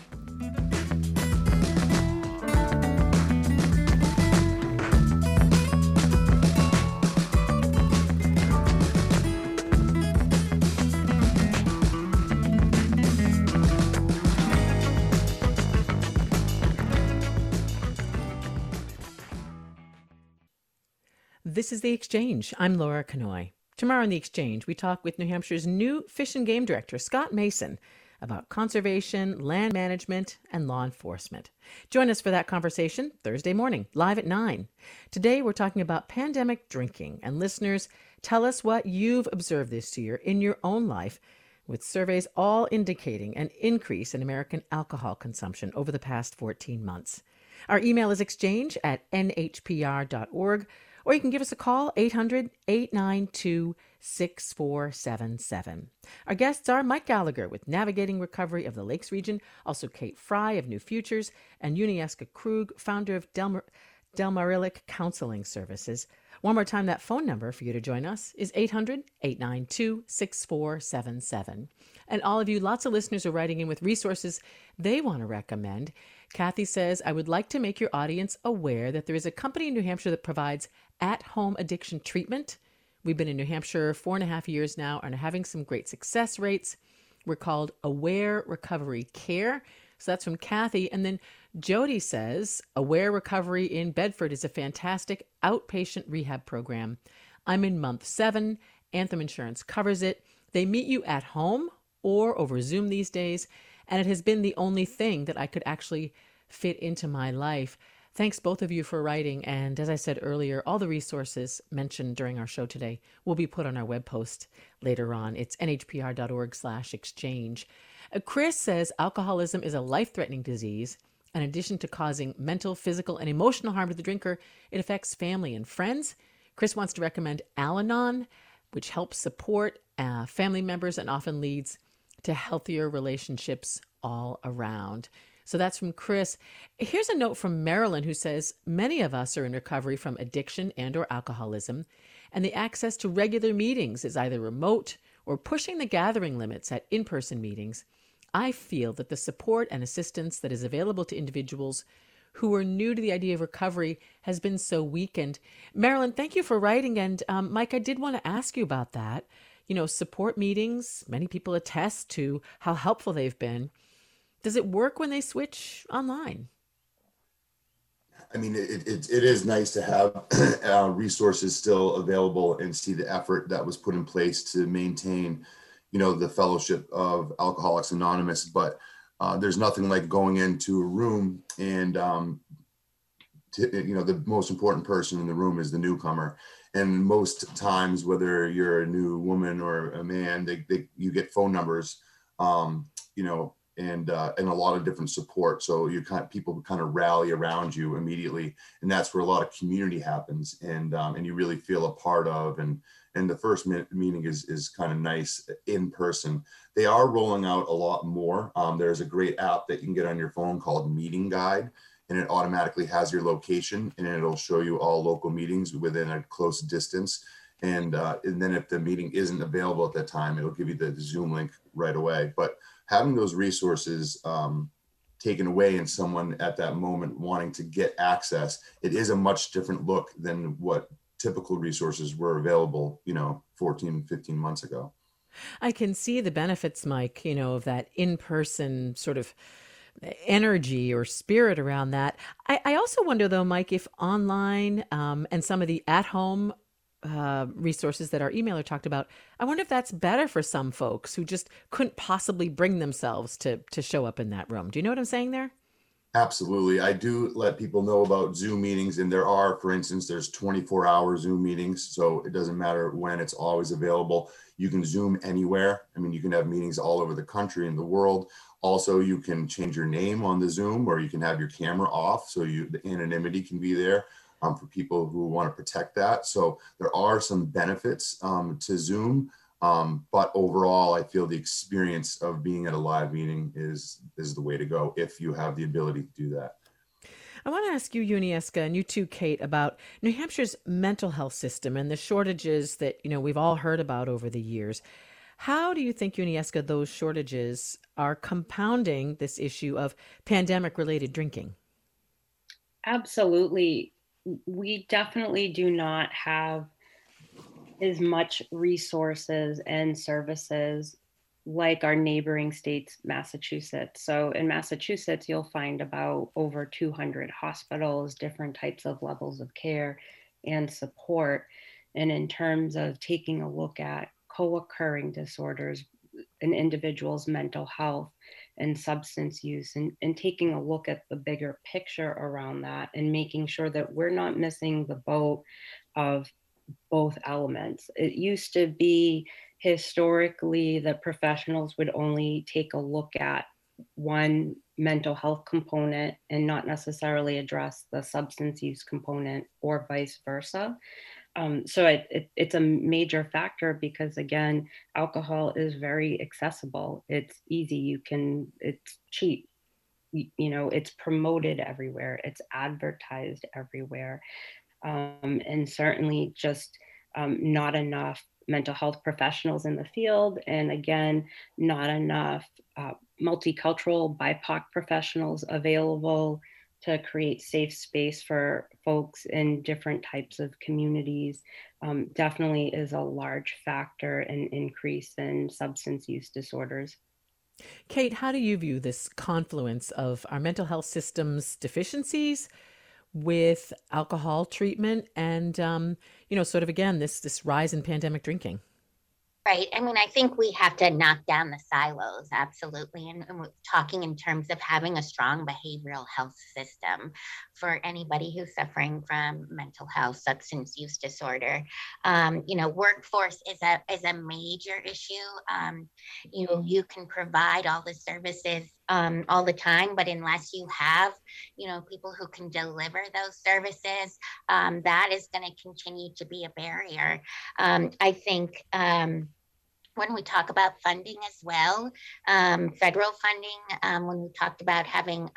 Speaker 3: This is The Exchange. I'm Laura Kanoy. Tomorrow on The Exchange, we talk with New Hampshire's new Fish and Game Director, Scott Mason, about conservation, land management, and law enforcement. Join us for that conversation Thursday morning, live at 9. Today, we're talking about pandemic drinking. And listeners, tell us what you've observed this year in your own life, with surveys all indicating an increase in American alcohol consumption over the past 14 months. Our email is exchange@nhpr.org, or you can give us a call, 800-892-6477. Our guests are Mike Gallagher with Navigating Recovery of the Lakes Region, also Kate Fry of New Futures, and Unieska Krug, founder of Delmarilic Counseling Services. One more time, that phone number for you to join us is 800-892-6477. And all of you, lots of listeners are writing in with resources they want to recommend. Kathy says, I would like to make your audience aware that there is a company in New Hampshire that provides at-home addiction treatment. We've been in New Hampshire 4.5 years now and are having some great success rates. We're called Aware Recovery Care. So that's from Kathy. And then Jody says, Aware Recovery in Bedford is a fantastic outpatient rehab program. I'm in month 7. Anthem Insurance covers it. They meet you at home or over Zoom these days. And it has been the only thing that I could actually fit into my life. Thanks both of you for writing. And as I said earlier, all the resources mentioned during our show today will be put on our web post later on. It's nhpr.org/exchange. Chris says alcoholism is a life-threatening disease. In addition to causing mental, physical, and emotional harm to the drinker, it affects family and friends. Chris wants to recommend Al-Anon, which helps support family members and often leads to healthier relationships all around. So that's from Chris. Here's a note from Marilyn who says, many of us are in recovery from addiction and or alcoholism, and the access to regular meetings is either remote or pushing the gathering limits at in-person meetings. I feel that the support and assistance that is available to individuals who are new to the idea of recovery has been so weakened. Marilyn, thank you for writing. And Mike, I did want to ask you about that. You know, support meetings, many people attest to how helpful they've been. Does it work when they switch online?
Speaker 4: I mean, it is nice to have resources still available and see the effort that was put in place to maintain, you know, the fellowship of Alcoholics Anonymous. But there's nothing like going into a room and, you know, the most important person in the room is the newcomer. And most times, whether you're a new woman or a man, you get phone numbers, you know, and a lot of different support. So people kind of rally around you immediately, and that's where a lot of community happens, and you really feel a part of. And the first meeting is kind of nice in person. They are rolling out a lot more. There's a great app that you can get on your phone called Meeting Guide, and it automatically has your location, and it'll show you all local meetings within a close distance. And then if the meeting isn't available at that time, it'll give you the Zoom link right away. But having those resources taken away and someone at that moment wanting to get access, it is a much different look than what typical resources were available, 14, 15 months ago.
Speaker 3: I can see the benefits, Mike, of that in-person sort of energy or spirit around that. I also wonder, though, Mike, if online and some of the at-home resources that our emailer talked about, I wonder if that's better for some folks who just couldn't possibly bring themselves to show up in that room. Do you know what I'm saying there?
Speaker 4: Absolutely. I do let people know about Zoom meetings, and there are, for instance, there's 24-hour Zoom meetings. So it doesn't matter when, it's always available. You can Zoom anywhere. I mean, you can have meetings all over the country and the world. Also, you can change your name on the Zoom, or you can have your camera off, so the anonymity can be there for people who want to protect that. So there are some benefits to Zoom. But overall, I feel the experience of being at a live meeting is the way to go if you have the ability to do that.
Speaker 3: I want to ask you, Unieska, and you too, Kate, about New Hampshire's mental health system and the shortages that, we've all heard about over the years. How do you think, Unieska, those shortages are compounding this issue of pandemic-related drinking?
Speaker 6: Absolutely. We definitely do not have as much resources and services like our neighboring states, Massachusetts. So in Massachusetts, you'll find about over 200 hospitals, different types of levels of care and support. And in terms of taking a look at co-occurring disorders in individuals' mental health and substance use, and taking a look at the bigger picture around that and making sure that we're not missing the boat of both elements. It used to be historically that professionals would only take a look at one mental health component and not necessarily address the substance use component or vice versa. So it's a major factor because, again, alcohol is very accessible. It's easy. It's cheap. It's promoted everywhere. It's advertised everywhere. And certainly just not enough mental health professionals in the field. And again, not enough multicultural BIPOC professionals available to create safe space for folks in different types of communities. Definitely is a large factor in increase in substance use disorders.
Speaker 3: Kate, how do you view this confluence of our mental health system's deficiencies with alcohol treatment and, sort of, again, this rise in pandemic drinking?
Speaker 5: Right. I mean, I think we have to knock down the silos, absolutely. And we're talking in terms of having a strong behavioral health system for anybody who's suffering from mental health, substance use disorder. Workforce is a major issue. You can provide all the services all the time, but unless you have, people who can deliver those services, that is going to continue to be a barrier. I think when we talk about funding as well, federal funding, when we talked about having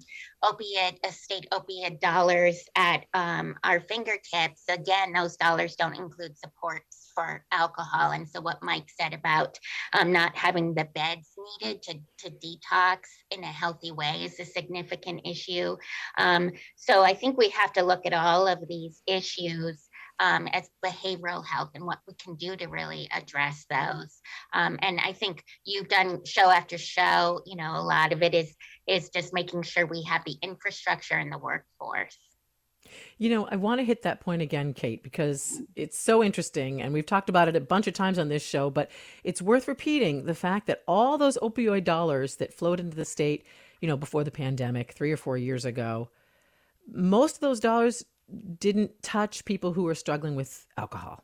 Speaker 5: state opioid dollars at our fingertips, again, those dollars don't include supports for alcohol. And so what Mike said about not having the beds needed to detox in a healthy way is a significant issue. So I think we have to look at all of these issues as behavioral health and what we can do to really address those. And I think you've done show after show, a lot of it is just making sure we have the infrastructure in the workforce.
Speaker 3: I want to hit that point again, Kate, because it's so interesting. And we've talked about it a bunch of times on this show, but it's worth repeating the fact that all those opioid dollars that flowed into the state, before the pandemic 3 or 4 years ago, most of those dollars didn't touch people who were struggling with alcohol.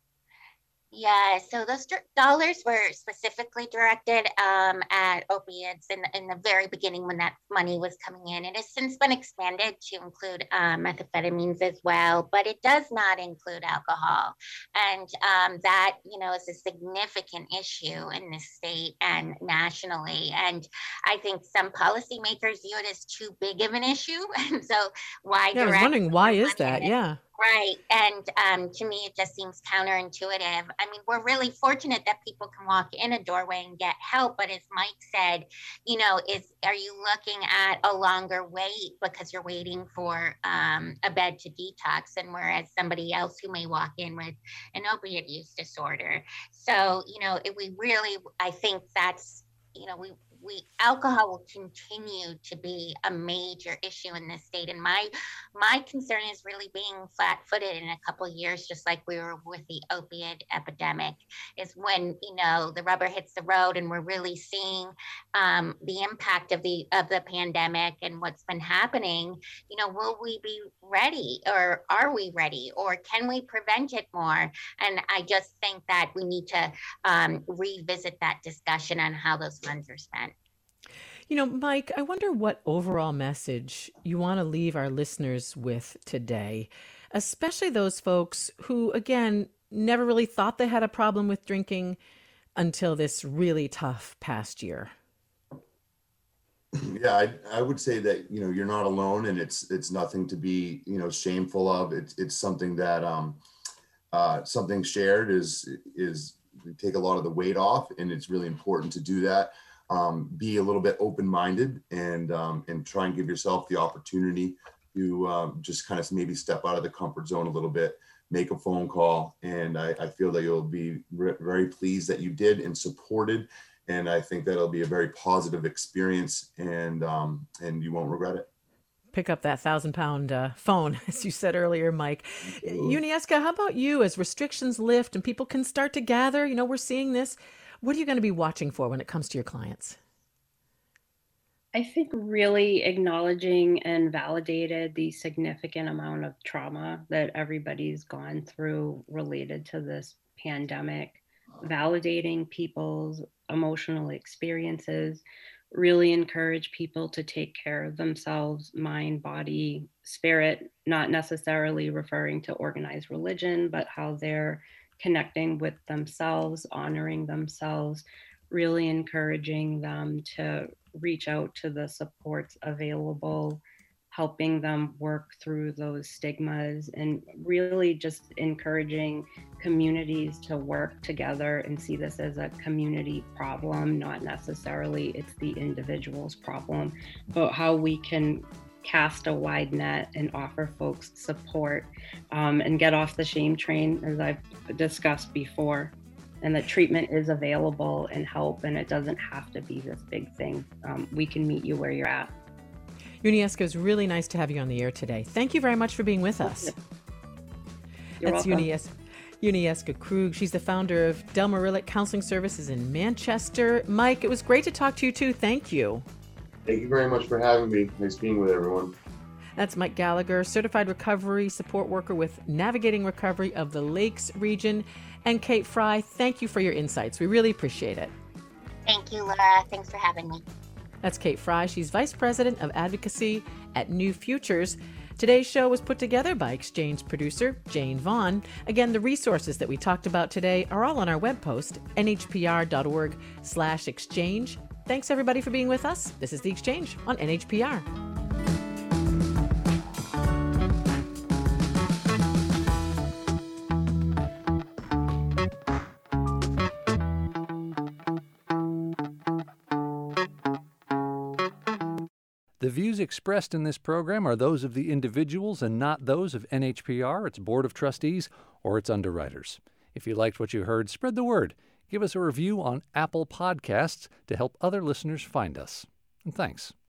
Speaker 5: Yeah, so those dollars were specifically directed at opiates in the very beginning when that money was coming in. It has since been expanded to include methamphetamines as well, but it does not include alcohol. And that, is a significant issue in this state and nationally. And I think some policymakers view it as too big of an issue. And so why?
Speaker 3: Yeah, I was wondering, why is that? Yeah.
Speaker 5: Right. And to me, it just seems counterintuitive. I mean, we're really fortunate that people can walk in a doorway and get help. But as Mike said, are you looking at a longer wait because you're waiting for a bed to detox, and whereas somebody else who may walk in with an opiate use disorder. So, I think that's, alcohol will continue to be a major issue in this state. And my concern is really being flat-footed in a couple of years, just like we were with the opioid epidemic, is when, the rubber hits the road and we're really seeing the impact of the pandemic and what's been happening. Will we be ready, or are we ready, or can we prevent it more? And I just think that we need to revisit that discussion on how those funds are spent.
Speaker 3: Mike, I wonder what overall message you want to leave our listeners with today, especially those folks who, again, never really thought they had a problem with drinking until this really tough past year.
Speaker 4: Yeah, I would say that, you're not alone, and it's nothing to be, shameful of. It's something that something shared is we take a lot of the weight off, and it's really important to do that. Be a little bit open-minded and try and give yourself the opportunity to just kind of maybe step out of the comfort zone a little bit, make a phone call. And I feel that you'll be very pleased that you did and supported. And I think that'll be a very positive experience, and you won't regret it.
Speaker 3: pick up that 1,000-pound phone, as you said earlier, Mike. Unieska, how about you? As restrictions lift and people can start to gather, we're seeing this. What are you going to be watching for when it comes to your clients?
Speaker 6: I think really acknowledging and validated the significant amount of trauma that everybody's gone through related to this pandemic, validating people's emotional experiences, really encourage people to take care of themselves, mind, body, spirit, not necessarily referring to organized religion, but how they're connecting with themselves, honoring themselves, really encouraging them to reach out to the supports available, helping them work through those stigmas, and really just encouraging communities to work together and see this as a community problem, not necessarily it's the individual's problem, but how we can cast a wide net and offer folks support and get off the shame train, as I've discussed before. And that treatment is available and help, and it doesn't have to be this big thing. We can meet you where you're at.
Speaker 3: Unieska, it's really nice to have you on the air today. Thank you very much for being with us.
Speaker 6: You're
Speaker 3: That's
Speaker 6: welcome.
Speaker 3: Unieska Krug. She's the founder of Del Marillick Counseling Services in Manchester. Mike, it was great to talk to you too. Thank you.
Speaker 4: Thank you very much for having me. Nice being with everyone.
Speaker 3: That's Mike Gallagher, certified recovery support worker with Navigating Recovery of the Lakes region. And Kate Fry, thank you for your insights. We really appreciate it.
Speaker 5: Thank you, Laura. Thanks for having me.
Speaker 3: That's Kate Fry. She's Vice President of Advocacy at New Futures. Today's show was put together by Exchange producer Jane Vaughn. Again, the resources that we talked about today are all on our web post, nhpr.org/exchange. Thanks, everybody, for being with us. This is The Exchange on NHPR.
Speaker 8: The views expressed in this program are those of the individuals and not those of NHPR, its Board of Trustees, or its underwriters. If you liked what you heard, spread the word. Give us a review on Apple Podcasts to help other listeners find us. And thanks.